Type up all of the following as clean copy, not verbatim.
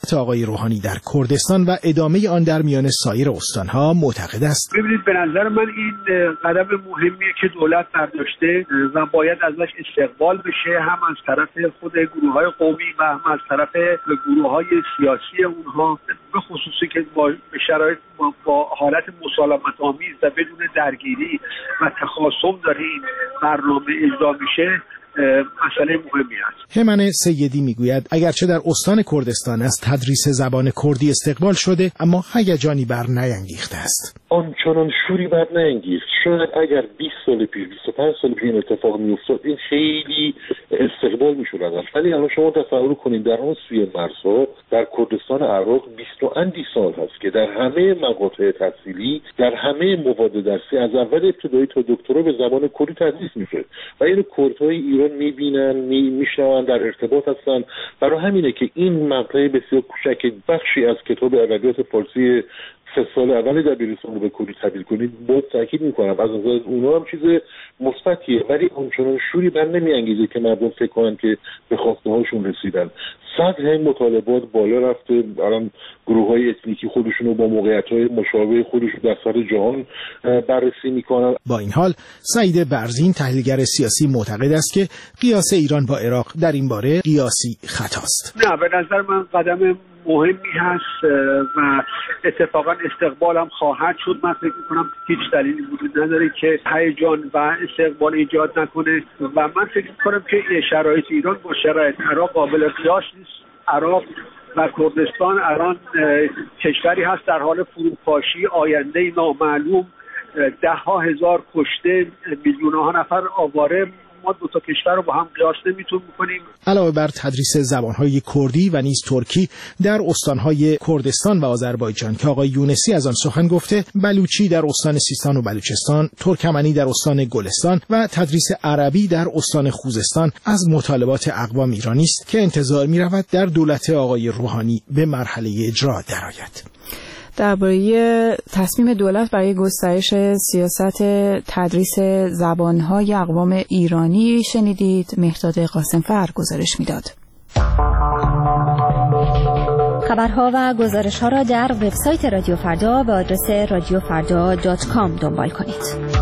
ثبات آقای روحانی در کردستان و ادامه آن در میان سایر استانها معتقد است. ببینید به نظر من این قدم مهمیه که دولت برداشته و باید ازش استقبال بشه، هم از طرف خود گروه‌های قومی و هم از طرف گروه‌های سیاسی اونها، به خصوصی که به شرایط با حالت مسالمت‌آمیز و بدون درگیری و تخاصم داره این برنامه اجرا میشه، مسئله مهمی است. همن سیدی میگوید اگرچه در استان کردستان از تدریس زبان کردی استقبال شده، اما هیجانی بر نینگیخته است. آنچنان شوری بر نینگیخت. شاید اگر 20 سال پیش 25 سال پیش این اتفاق میافتاد این خیلی استقبال میشد ازش، ولی الان شما تصور کنید در اون سوی مرزها در کردستان عراق 20 و اندی سال هست که در همه مقاطع تحصیلی در همه مواد درسی از اول ابتدایی تا دکترا به زبان کردی تدریس میشه و اینو کردهای ایران میبینن، میشنون، در ارتباط هستن. برای همینه که این مقطع بسیار کوچک بخشی از کتاب ادبیات فارسی 3 سال اول دبیرستان رو به کردی تبدیل کنید، باید تاکید میکنم از نظر اونها هم چیز مثبتیه، ولی اونچنان شوری بر نمیانگیزه که مردم فکر کنن که به خواسته هاشون رسیدن. سطح مطالبات بالا رفته، الان گروه‌های اتنیکی خودشون رو با موقعیت‌های مشابه خودشون در سطح جهان بررسی میکنن. با این حال سعید برزین تحلیلگر سیاسی معتقد است که قیاس ایران با عراق در این باره قیاسی خطاست. نه، به نظر من قدم مهمی هست و اتفاقا استقبالم خواهد شد. من فکر میکنم هیچ دلیلی وجود نداره که هیجان و استقبال ایجاد نکنه و من فکر میکنم که شرایط ایران با شرایط عراق قابل قیاس نیست. عراق و کردستان الان کشوری هست در حال فروپاشی، آینده نامعلوم، 10,000 کشته، میلیون‌ها نفر آواره. ما دو تا کشور رو با هم قیاس نمیتونیم بکنیم. علاوه بر تدریس زبانهای کردی و نیز ترکی در استانهای کردستان و آذربایجان که آقای یونسی از آن سخن گفته، بلوچی در استان سیستان و بلوچستان، ترکمنی در استان گلستان و تدریس عربی در استان خوزستان از مطالبات اقوام ایرانی است که انتظار می‌رود در دولت آقای روحانی به مرحله اجرا درآید. درباره تصمیم دولت برای گسترش سیاست تدریس زبان‌های اقوام ایرانی شنیدید. مهرداد قاسمفر گزارش میداد. خبرها و گزارش‌ها را در وبسایت رادیو فردا به آدرس radiofarda.com دنبال کنید.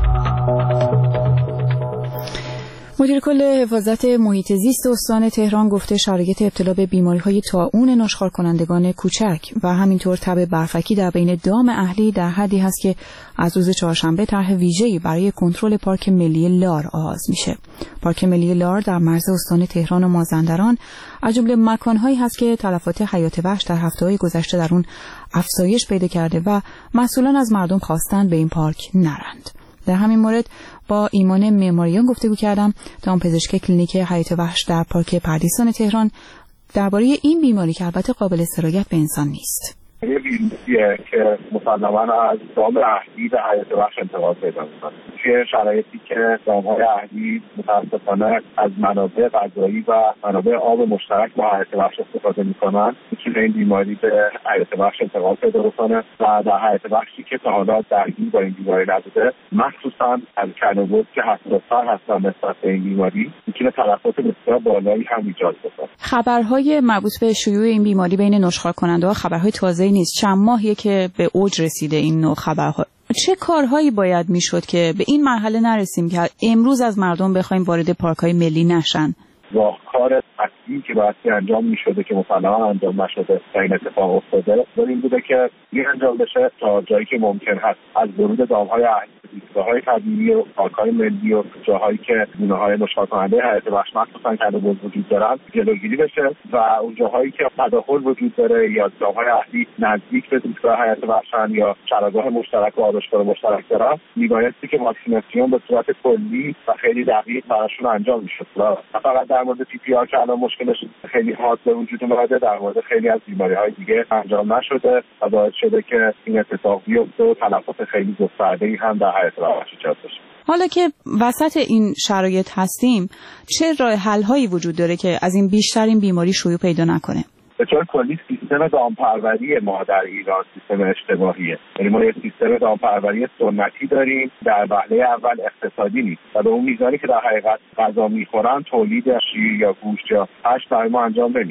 مدیر کل حفاظت محیط زیست استان تهران گفته شرایط ابتلا به بیماری‌های طاعون نشخوار کنندگان کوچک و همینطور تب برفکی در بین دام اهلی در حدی هست که از روز چهارشنبه طرح ویژه‌ای برای کنترل پارک ملی لار آغاز میشه. پارک ملی لار در مرز استان تهران و مازندران از جمله مکان‌هایی هست که تلفات حیات وحش در هفته‌های گذشته در اون افزایش پیدا کرده و مسئولان از مردم خواستند به این پارک نرند. در همین مورد با ایمان معماریان گفتگو کردم، دامپزشک کلینیک حیات وحش در پارک پردیسان تهران، درباره این بیماری که البته قابل سرایت به انسان نیست. یه ویروسیه که مسلماً از دام اهلی به حیات وحش انتقال پیدا می‌کنه. توی شرایطی که دام‌های اهلی متأسفانه از منابع غذایی و منابع آب مشترک با حیات وحش استفاده می‌کنن، می‌تونه این بیماری به حیات وحش انتقال پیدا بکنه و در حیات وحشی که تا حالا درگیر با این بیماری نبوده، مخصوصاً از کلمات که حساس‌تر هستن نسبت به این بیماری، می‌تونه تلفات بسیار بالایی هم ایجاد کنه. خبرهای مربوط به شیوع این بیماری بین نشخوار کننده‌ها خبرهای تازه‌ای نیست. چند ماهیه که به اوج رسیده این نوع خبرها. چه کارهایی باید میشد که به این مرحله نرسیم که امروز از مردم بخوایم وارد پارک‌های ملی نشن؟ راهکار اصلی که باید انجام میشده که مسلماً انجام نشده تا این اتفاق افتاده این بوده که این انجام بشه تا جایی که ممکن هست از ورود دام‌های اهلی، ایستگاه‌های طبیعی و پارک‌های ملی و جاهایی که گونه‌های نشخوار کننده حیات وحش مخصوصاً کله‌بز وجود دارن جلوگیری بشه و اون جاهایی که تداخل وجود داره یا دام‌های اهلی نزدیک به ایستگاه حیات وحشن یا چراگاه مشترک و آرایشگاه مشترک دارن، میبایستی که واکسیناسیون به صورت کلی و خیلی دقیق براشون انجام میشد. فقط در مورد PPR که الان مشکلش خیلی حاد به وجود اومده، در مورد خیلی از بیماری‌های دیگه انجام نشده و باعث شده که این اتفاق بیفته و تلفات خیلی گسترده‌ای هم در حیات وحش ایجاد بشه. حالا که وسط این شرایط هستیم، چه راه حل‌هایی وجود داره که از این بیشتر این بیماری شیوع پیدا نکنه؟ به طور کلی سیستم دامپروری ما در ایران سیستم اشتباهیه. یعنی ما یه سیستم دامپروری سنتی داریم، در وهله اول اقتصادی نیست و به اون میزانی که در حقیقت غذا میخورن تولید شیر یا گوشت یا هشت برای ما انجام نمیدن.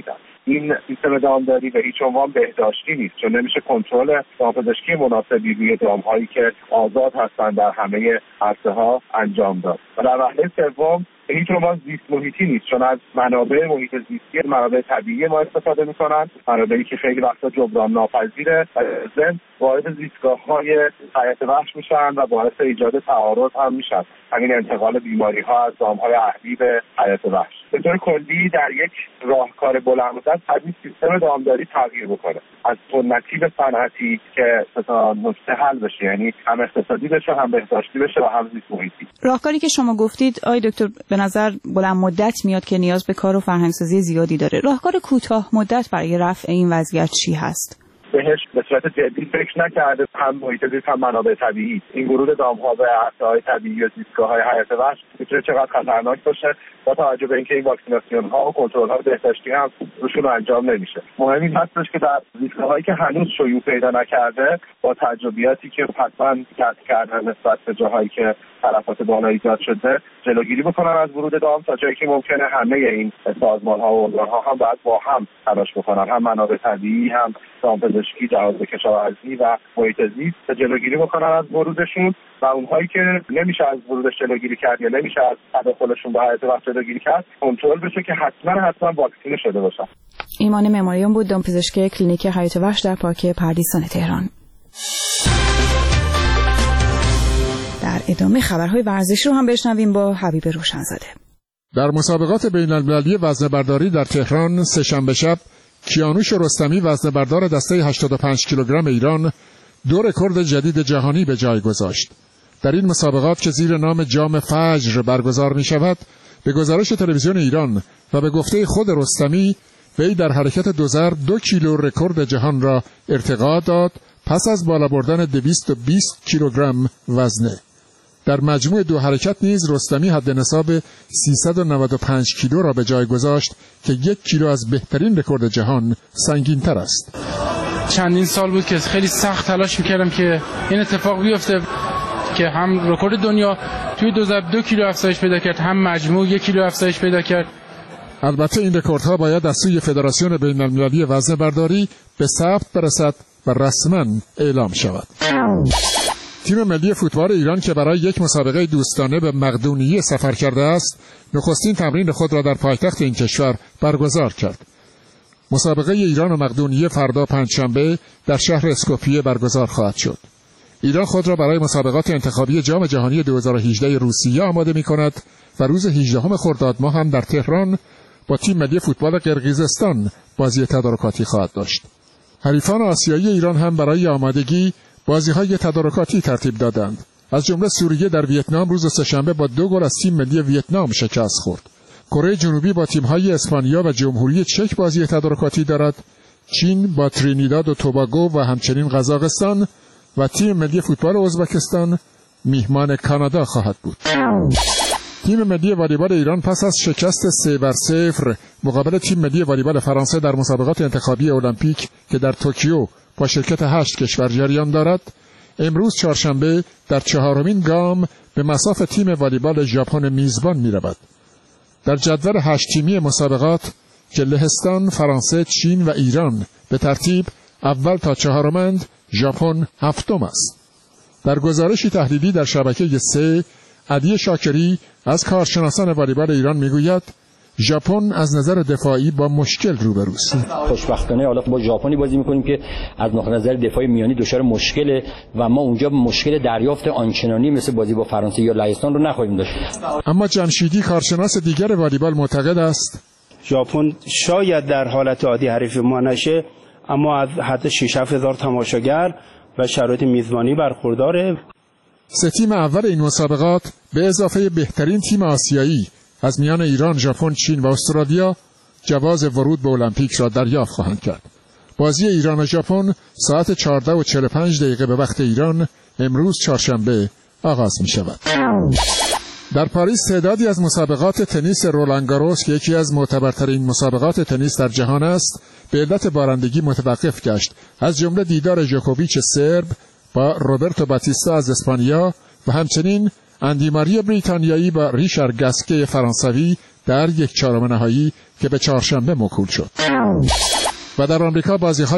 این سیستم دامداری به هیچ عنوان بهداشتی نیست، چون نمیشه کنترل دامپزشکی مناسبی روی دامهایی که آزاد هستند در همه عرصه‌ها انجام داد. و در وهله سوم به هیچ عنوان زیست محیطی نیست، چون از منابع محیط زیستی، منابع طبیعی ما استفاده میکنن، منابعی که خیلی وقتا جبران ناپذیره و ضمن وارد زیستگاه‌های حیات وحش میشن و باعث ایجاد تعارض هم میشن، همین انتقال بیماری‌ها از دام‌های اهلی به حیات وحش. به طور کلی در یک راهکار بلند مدت باید سیستم دامداری تغییر بکنه، از سنتی به صنعتی که تا نکته حل بشه، یعنی هم اقتصادی بشه، هم بهداشتی بشه و هم زیست محیطی. راهکاری که شما گفتید آقای دکتر به نظر بلند مدت میاد که نیاز به کار و فرهنگ‌سازی زیادی داره. راهکار کوتاه مدت برای رفع این وضعیت چی هست؟ بهش به صورت جدی فکر نکرده، هم محیط زیست هم منابع طبیعی. این ورود دام‌ها به عرصه‌های طبیعی و زیستگاه‌های حیات وحش میتونه چقدر خطرناک باشه با توجه به اینکه این واکسیناسیون‌ها و کنترل‌های بهداشتی هم روشون انجام نمیشه. مهم این هستش که در زیستگاه‌هایی که هنوز شیوع پیدا نکرده با تجربیاتی که حتما کسب کردن نسبت به جاهایی که تلفات بالا ایجاد شده جلوگیری بکنن از ورود دام، تا جایی که ممکنه همه این سازمان‌ها و ارگان‌ها هم باید با هم تلاش بکنن، هم منابع طبیعی، هم دامپزشکی، جهاز کشاورزی و محیط زیست، تا جلوگیری بکنن از ورودشون و اونهایی که نمیشه از ورودش جلوگیری کرد یا نمیشه از تداخلشون به حیات وحش جلوگیری کرد کنترل بشه که حتما واکسینه شده باشن. ایمان معماریان بود، دامپزشک کلینیک حیات وحش در پارک پردیسان تهران. در ادامه خبرهای ورزشی رو هم بشنویم با حبیب روشنزاده. در مسابقات بین‌المللی وزنه‌برداری در تهران سه‌شنبه شب کیانوش رستمی وزنه‌بردار دسته 85 کیلوگرم ایران 2 رکورد جدید جهانی به جای گذاشت. در این مسابقات که زیر نام جام فجر برگزار می شود، به گزارش تلویزیون ایران و به گفته خود رستمی، وی در حرکت دوزر 2 کیلو رکورد جهان را ارتقا داد پس از بالا بردن 220 کیلوگرم وزنه. در مجموع 2 حرکت نیز رستمی حد نصاب 395 کیلو را به جای گذاشت که 1 کیلو از بهترین رکورد جهان سنگین‌تر است. چندین سال بود که خیلی سخت تلاش می‌کردم که این اتفاق بیفته که هم رکورد دنیا توی دوزر 2 کیلو افزایش پیدا کرد، هم مجموع 1 کیلو افزایش پیدا کرد. البته این رکوردها باید از سوی فدراسیون بین‌المللی وزنه‌برداری به ثبت برسد و رسما اعلام شود. تیم ملی فوتبال ایران که برای یک مسابقه دوستانه به مقدونیه سفر کرده است، نخستین تمرین خود را در پایتخت این کشور برگزار کرد. مسابقه ایران و مقدونیه فردا پنجشنبه در شهر اسکوپیه برگزار خواهد شد. ایران خود را برای مسابقات انتخابی جام جهانی 2018 روسیه آماده می‌کند و روز 18 خرداد ماه هم در تهران با تیم ملی فوتبال قرقیزستان بازی تدارکاتی خواهد داشت. حریفان آسیایی ایران هم برای آمادگی بازی‌های تدارکاتی ترتیب دادند. از جمله سوریه در ویتنام روز سه‌شنبه با 2 گل از تیم ملی ویتنام شکست خورد. کره جنوبی با تیم‌های اسپانیا و جمهوری چک بازی تدارکاتی دارد. چین با ترینیداد و توباگو و همچنین قزاقستان و تیم ملی فوتبال ازبکستان میهمان کانادا خواهد بود. تیم ملی والیبال ایران پس از شکست 3-0 مقابل تیم ملی والیبال فرانسه در مسابقات انتخابی المپیک که در توکیو با شرکت 8 کشور جریان دارد، امروز چهارشنبه در 4مین گام به مصاف تیم والیبال ژاپن میزبان می‌رود. در جدول 8 تیمی مسابقات که لهستان، فرانسه، چین و ایران به ترتیب اول تا 4مند، ژاپن 7م است. در گزارشی تحلیلی در شبکه 3، علی شاکری از کارشناسان والیبال ایران میگوید ژاپن از نظر دفاعی با مشکل روبروست. خوشبختانه حالا با ژاپنی بازی میکنیم که از نظر دفاعی میانی دچار مشکله و ما اونجا مشکل دریافت آنچنانی مثل بازی با فرانسه یا لهستان رو نخواهیم داشت. اما جمشیدی کارشناس دیگر والیبال معتقد است ژاپن شاید در حالت عادی حریف ما نشه، اما از حد 6-7 هزار تماشاگر و شرایط میزبانی برخورداره. 3 تیم اول این مسابقات به اضافه بهترین تیم آسیایی از میان ایران، ژاپن، چین و استرالیا جواز ورود به المپیک را دریافت خواهند کرد. بازی ایران و ژاپن ساعت 14:45 به وقت ایران امروز چهارشنبه آغاز می شود. در پاریس تعدادی از مسابقات تنیس رولان گاروس که یکی از معتبرترین مسابقات تنیس در جهان است به علت بارندگی متوقف گشت، از جمله دیدار ژوکوویچ سرب با روبرتو باتیستا از اسپانیا و همچنین اندی ماری بریتانیایی با ریشارد گاسکه فرانسوی در 1/4 نهایی که به چهارشنبه موکول شد. و در آمریکا بازی‌های